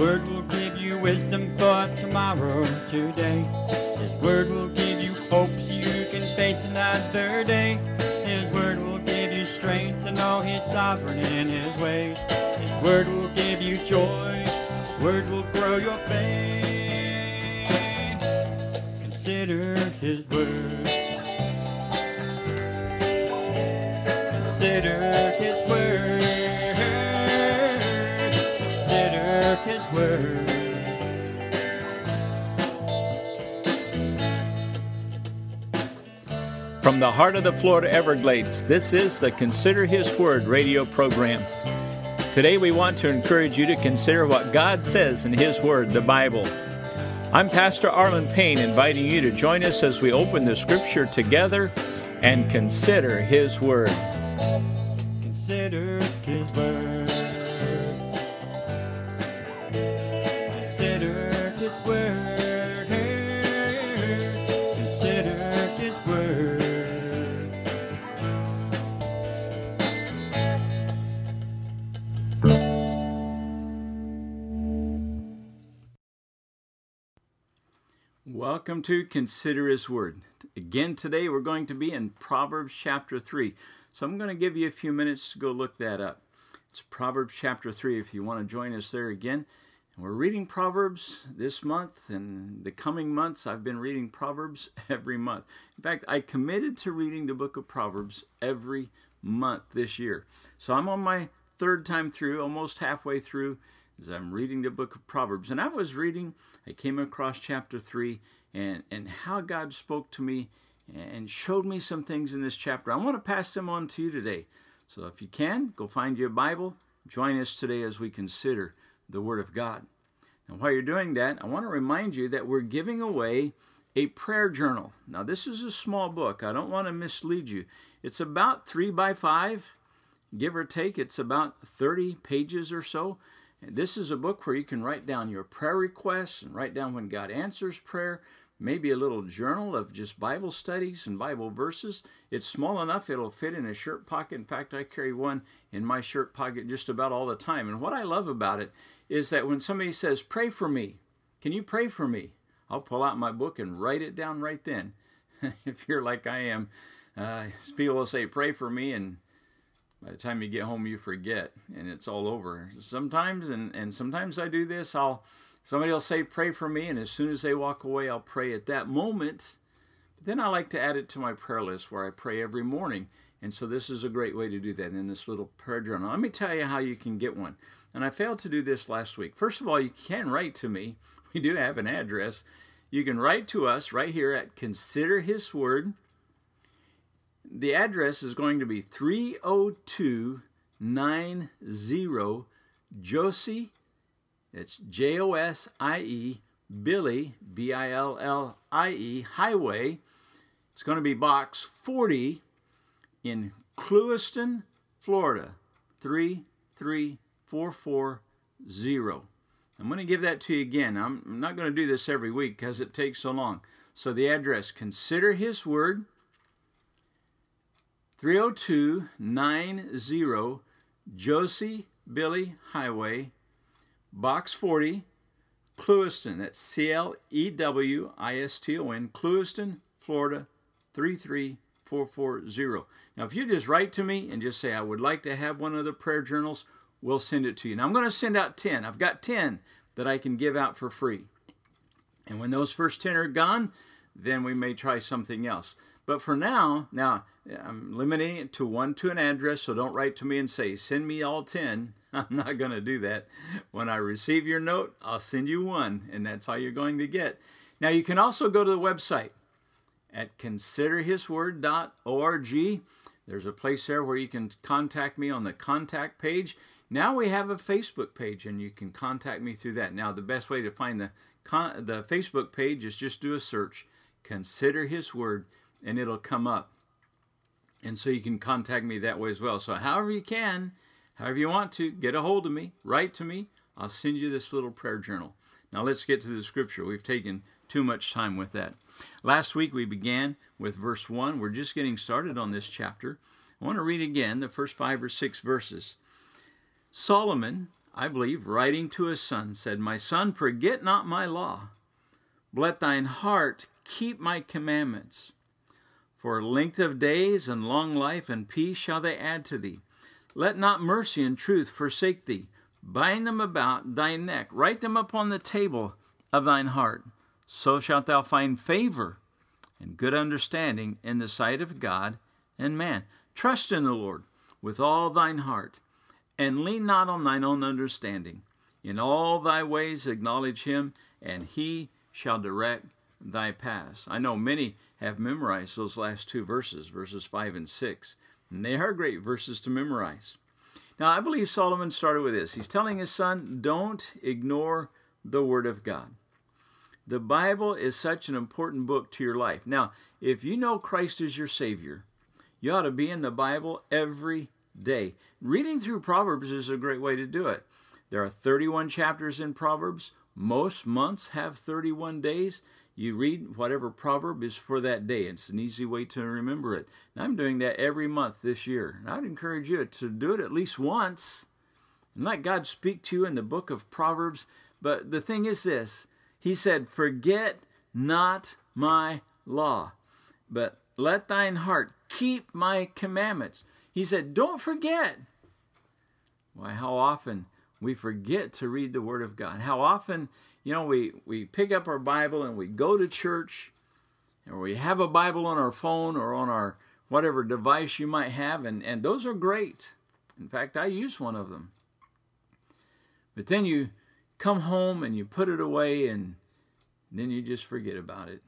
Word will give you wisdom for tomorrow, today. His Word will give you hope so you can face another day. His Word will give you strength to know He's sovereign in His ways. His Word will give you joy. His Word will grow your faith. Consider His Word. Consider His Word. Consider His Word. From the heart of the Florida Everglades, this is the Consider His Word radio program. Today we want to encourage you to consider what God says in His Word, the Bible. I'm Pastor Arlen Payne, inviting you to join us as we open the Scripture together and consider His Word. Consider His Word. Consider His Word. Consider His Word. Welcome to Consider His Word. Again, today we're going to be in Proverbs chapter 3. So I'm going to give you a few minutes to go look that up. It's Proverbs chapter 3 if you want to join us there again. And we're reading Proverbs this month, and the coming months I've been reading Proverbs every month. In fact, I committed to reading the book of Proverbs every month this year. So I'm on my third time through, almost halfway through, as I'm reading the book of Proverbs. And I was reading, I came across chapter 3 and how God spoke to me and showed me some things in this chapter. I want to pass them on to you today. So if you can, go find your Bible. Join us today as we consider the Word of God. And while you're doing that, I want to remind you that we're giving away a prayer journal. Now, this is a small book. I don't want to mislead you. It's about 3 by 5, give or take. It's about 30 pages or so. And this is a book where you can write down your prayer requests and write down when God answers prayer. Maybe a little journal of just Bible studies and Bible verses. It's small enough it'll fit in a shirt pocket. In fact, I carry one in my shirt pocket just about all the time. And what I love about it is that when somebody says, pray for me, can you pray for me? I'll pull out my book and write it down right then. If you're like I am, people will say, pray for me, and by the time you get home, you forget, and it's all over. Sometimes, and sometimes I do this, somebody will say, pray for me, and as soon as they walk away, I'll pray at that moment. But then I like to add it to my prayer list where I pray every morning. And so this is a great way to do that in this little prayer journal. Let me tell you how you can get one. And I failed to do this last week. First of all, you can write to me. We do have an address. You can write to us right here at Consider His Word. The address is going to be 30290 Josie, it's Josie, Billie, Billie, Highway. It's going to be box 40 in Clewiston, Florida, 33440. I'm going to give that to you again. I'm not going to do this every week because it takes so long. So the address, Consider His Word, 30290 Josie, Billie, Highway, Box 40, Clewiston. That's Clewiston, Clewiston, Florida, 33440. Now, if you just write to me and just say, I would like to have one of the prayer journals, we'll send it to you. Now, I'm going to send out 10. I've got 10 that I can give out for free. And when those first 10 are gone, then we may try something else. But for now, I'm limiting it to one to an address, so don't write to me and say, send me all 10. I'm not going to do that. When I receive your note, I'll send you one, and that's all you're going to get. Now, you can also go to the website at considerhisword.org. There's a place there where you can contact me on the contact page. Now we have a Facebook page, and you can contact me through that. Now, the best way to find the Facebook page is just do a search, Consider His Word, and it'll come up. And so you can contact me that way as well. So however you can, however you want to, get a hold of me, write to me. I'll send you this little prayer journal. Now let's get to the scripture. We've taken too much time with that. Last week we began with verse 1. We're just getting started on this chapter. I want to read again the first 5 or 6 verses. Solomon, I believe, writing to his son, said, My son, forget not my law. Let thine heart keep my commandments. For length of days and long life and peace shall they add to thee. Let not mercy and truth forsake thee. Bind them about thy neck. Write them upon the table of thine heart. So shalt thou find favor and good understanding in the sight of God and man. Trust in the Lord with all thine heart, and lean not on thine own understanding. In all thy ways acknowledge him, and he shall direct thy paths. I know many have memorized those last two verses, verses 5 and 6, and they are great verses to memorize. Now, I believe Solomon started with this. He's telling his son, don't ignore the Word of God. The Bible is such an important book to your life. Now, if you know Christ is your Savior, you ought to be in the Bible every day. Reading through Proverbs is a great way to do it. There are 31 chapters in Proverbs. Most months have 31 days. You read whatever proverb is for that day. It's an easy way to remember it. And I'm doing that every month this year. And I'd encourage you to do it at least once and let God speak to you in the book of Proverbs. But the thing is this. He said, forget not my law, but let thine heart keep my commandments. He said, don't forget. Why, how often we forget to read the Word of God. How often, we pick up our Bible and we go to church, or we have a Bible on our phone or on our whatever device you might have, and those are great. In fact, I use one of them. But then you come home and you put it away, and then you just forget about it.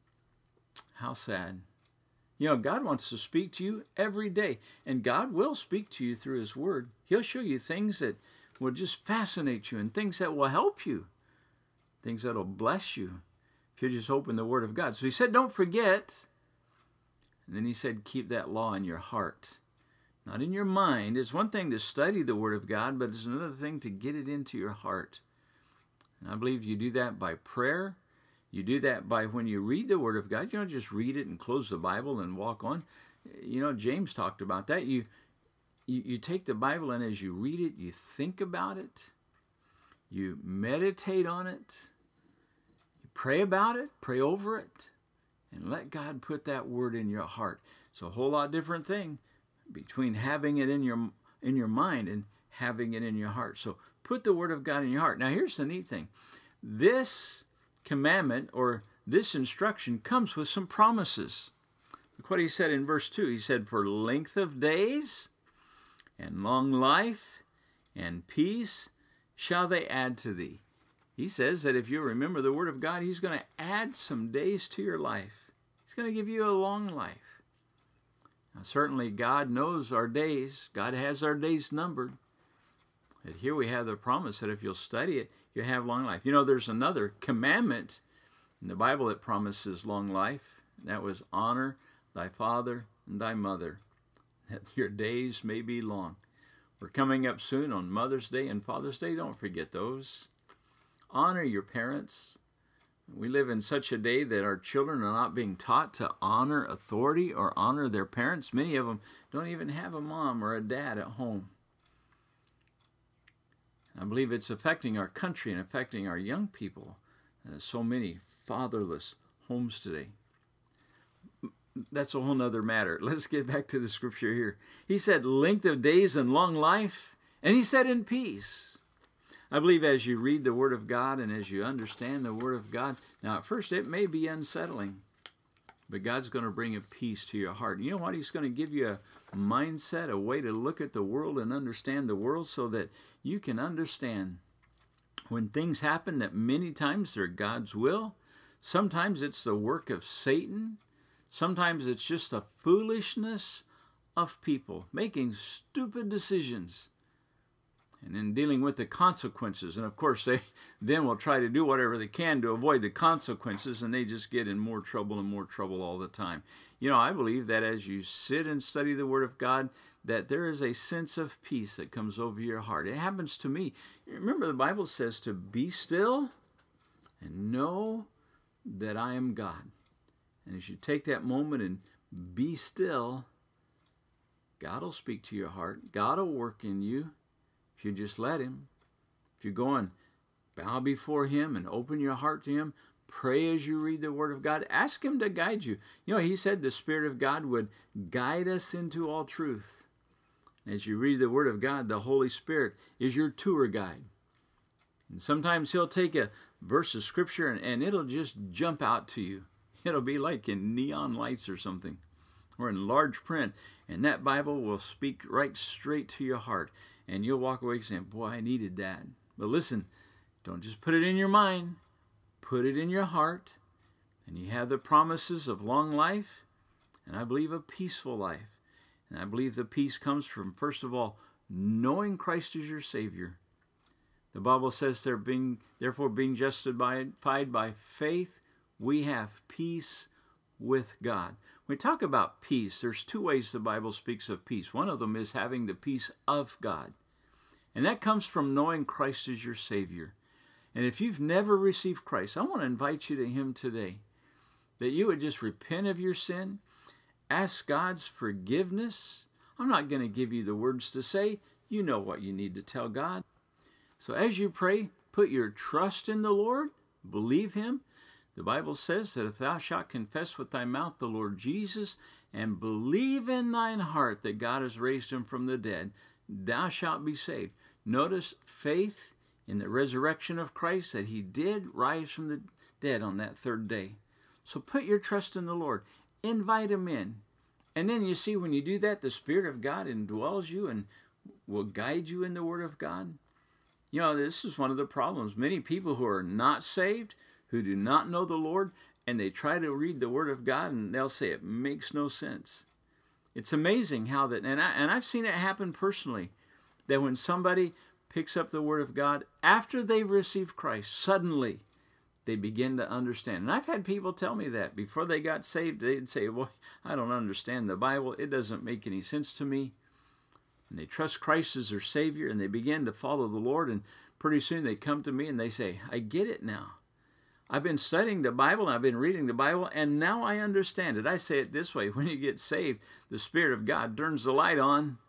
How sad. God wants to speak to you every day, and God will speak to you through His Word. He'll show you things that will just fascinate you and things that will help you, things that will bless you if you just open the Word of God. So He said, don't forget. And then He said, keep that law in your heart, not in your mind. It's one thing to study the Word of God, but it's another thing to get it into your heart. And I believe you do that by prayer. You do that by when you read the Word of God. You don't just read it and close the Bible and walk on. James talked about that. You take the Bible, and as you read it, you think about it. You meditate on it. You pray about it, pray over it, and let God put that Word in your heart. It's a whole lot different thing between having it in your mind and having it in your heart. So put the Word of God in your heart. Now, here's the neat thing. This commandment or this instruction comes with some promises. Look what he said in verse 2. He said, for length of days and long life and peace shall they add to thee. He says that if you remember the Word of God, He's going to add some days to your life. He's going to give you a long life. Now, certainly God knows our days. God has our days numbered. And here we have the promise that if you'll study it, you'll have long life. There's another commandment in the Bible that promises long life. That was honor thy father and thy mother, that your days may be long. We're coming up soon on Mother's Day and Father's Day. Don't forget those. Honor your parents. We live in such a day that our children are not being taught to honor authority or honor their parents. Many of them don't even have a mom or a dad at home. I believe it's affecting our country and affecting our young people. So many fatherless homes today. That's a whole other matter. Let's get back to the scripture here. He said length of days and long life, and He said in peace. I believe as you read the Word of God and as you understand the Word of God, now at first it may be unsettling, but God's going to bring a peace to your heart. You know what? He's going to give you a mindset, a way to look at the world and understand the world so that you can understand when things happen that many times they're God's will. Sometimes it's the work of Satan. Sometimes it's just the foolishness of people making stupid decisions and then dealing with the consequences. And of course, they then will try to do whatever they can to avoid the consequences, and they just get in more trouble and more trouble all the time. I believe that as you sit and study the Word of God, that there is a sense of peace that comes over your heart. It happens to me. Remember, the Bible says to be still and know that I am God. And as you take that moment and be still, God will speak to your heart. God will work in you if you just let Him. If you go and bow before Him and open your heart to Him, pray as you read the Word of God. Ask Him to guide you. You know, He said the Spirit of God would guide us into all truth. As you read the Word of God, the Holy Spirit is your tour guide. And sometimes He'll take a verse of Scripture and it'll just jump out to you. It'll be like in neon lights or something, or in large print. And that Bible will speak right straight to your heart. And you'll walk away saying, boy, I needed that. But listen, don't just put it in your mind. Put it in your heart. And you have the promises of long life. And I believe a peaceful life. And I believe the peace comes from, first of all, knowing Christ as your Savior. The Bible says, therefore being justified by faith, we have peace with God. When we talk about peace, there's two ways the Bible speaks of peace. One of them is having the peace of God. And that comes from knowing Christ as your Savior. And if you've never received Christ, I want to invite you to Him today. That you would just repent of your sin. Ask God's forgiveness. I'm not going to give you the words to say. You know what you need to tell God. So as you pray, put your trust in the Lord. Believe Him. The Bible says that if thou shalt confess with thy mouth the Lord Jesus, and believe in thine heart that God has raised Him from the dead, thou shalt be saved. Notice faith in the resurrection of Christ, that He did rise from the dead on that third day. So put your trust in the Lord. Invite Him in. And then you see, when you do that, the Spirit of God indwells you and will guide you in the Word of God. You know, this is one of the problems. Many people who are not saved, who do not know the Lord, and they try to read the Word of God, and they'll say it makes no sense. It's amazing how that, and I've seen it happen personally, that when somebody picks up the Word of God, after they've received Christ, suddenly they begin to understand. And I've had people tell me that before they got saved, they'd say, well, I don't understand the Bible. It doesn't make any sense to me. And they trust Christ as their Savior, and they begin to follow the Lord, and pretty soon they come to me and they say, I get it now. I've been studying the Bible, and I've been reading the Bible, and now I understand it. I say it this way: when you get saved, the Spirit of God turns the light on,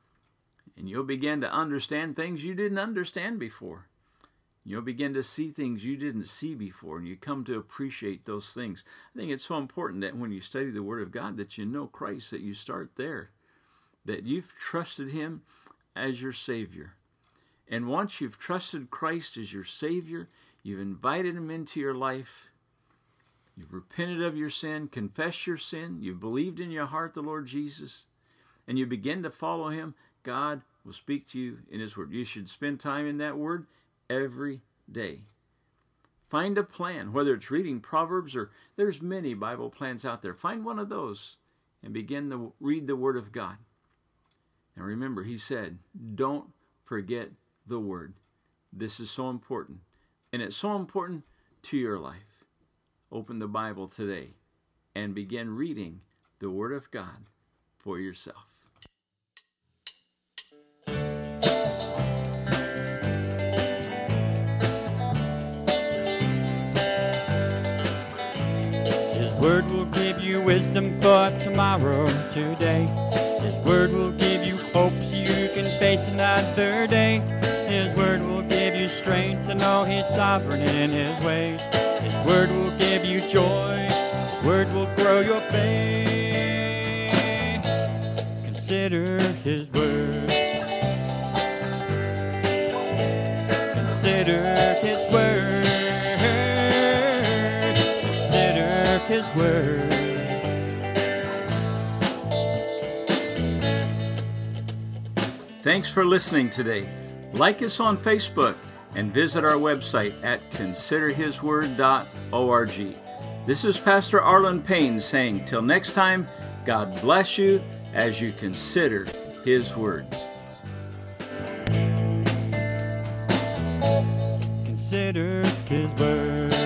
and you'll begin to understand things you didn't understand before. You'll begin to see things you didn't see before, and you come to appreciate those things. I think it's so important that when you study the Word of God, that you know Christ, that you start there, that you've trusted Him as your Savior. And once you've trusted Christ as your Savior, you've invited Him into your life, you've repented of your sin, confessed your sin, you've believed in your heart the Lord Jesus, and you begin to follow Him, God will speak to you in His Word. You should spend time in that Word every day. Find a plan, whether it's reading Proverbs, or there's many Bible plans out there. Find one of those and begin to read the Word of God. And remember, He said, don't forget the Word. This is so important. And it's so important to your life. Open the Bible today and begin reading the Word of God for yourself. His Word will give you wisdom for tomorrow, today. His Word will give you hope so you can face another day. His Word will give you strength to know He's sovereign in His ways. His Word will give you joy. His Word will grow your faith. Consider His Word. Consider His Word. Consider His Word. Thanks for listening today. Like us on Facebook and visit our website at considerhisword.org. This is Pastor Arlen Payne saying, till next time, God bless you as you consider His Word. Consider His Word.